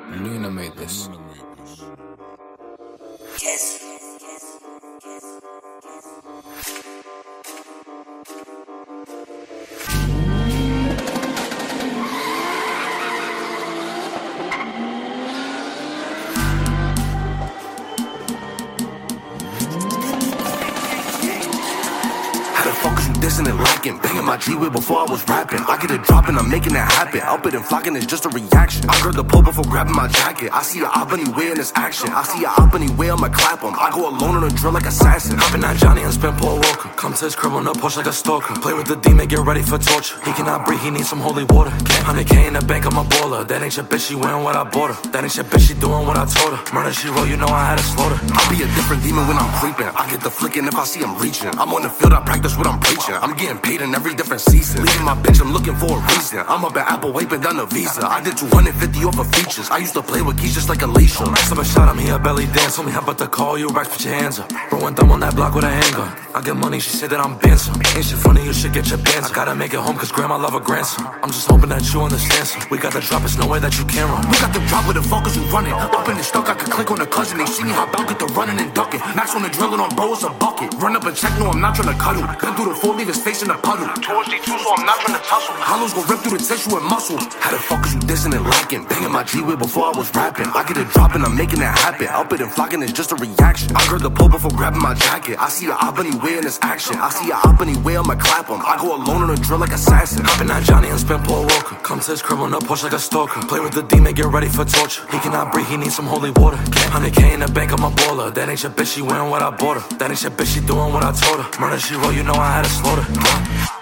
Luna made this. Yes. How the fuck is you dissing and lacking? Banging my G-Way before I was rapping. I get it dropping, I'm making it happen. Up it and flocking is just a reaction. I heard the pull before grabbing my jacket. I see a op anywhere in this action. I see a op anywhere, I'ma clap him. I go alone on a drill like assassin. Hopping on Johnny and spin Paul Walker. Come to his crib on a push like a stalker. Play with the demon, get ready for torture. He cannot breathe, he needs some holy water. 100K in the bank, I'm a baller. That ain't your bitch, she wearing what I bought her. That ain't your bitch, she doing what I told her. Murder, she wrote, you know I had to slaughter. I'll be a different demon when I'm creeping. I get the flicking if I see him reaching. I'm on the field, I practice what I'm preaching. I'm getting paid in every different season. Leaving my bitch, I'm looking for a reason. I'm up at Apple wiping down the visa. I did 250 off of features. I used to play with keys just like Alicia. Someone shot him, he a belly dance. Told me how about to call you, racks, put your hands up. Bro went dumb on that block with a handgun. I get money, she said that I'm Benson. Ain't shit funny, you should get your bands. I gotta make it home cause grandma love her grandson. I'm just hoping that you understand some. We got the drop, it's no way that you can run. We got the drop with the focus and running. Up in the stuck, I could click on the cousin. They see me hop out, get the running and ducking. Max on the drilling on bro, it's a bucket. Run up and check, no, I'm not trying to cuddle. Been through the 4, leave his face in a puddle. Towards D2, so I'm not trying to tussle. Hollows gon' rip through the tissue and muscle. How the fuck is you dissing and lacking? Banging my G-Way before I was rapping. I get it dropping, I'm making it happen. Up it and flocking is just a reaction. I heard the pull before grabbing my jacket. I see a op anywhere in this action. I see a op anywhere, I'ma clap him. I go alone on a drill like assassin. Hopping on Johnny and spin Paul Walker. Come to his crib on a push like a stalker. Play with the demon, get ready for torture. He cannot breathe, he needs some holy water. 100K in the bank, I'm a baller. That ain't your bitch, she wearing what I bought her. That ain't your bitch, she doing what I told her. Murder, she wrote, you know I had to slaughter.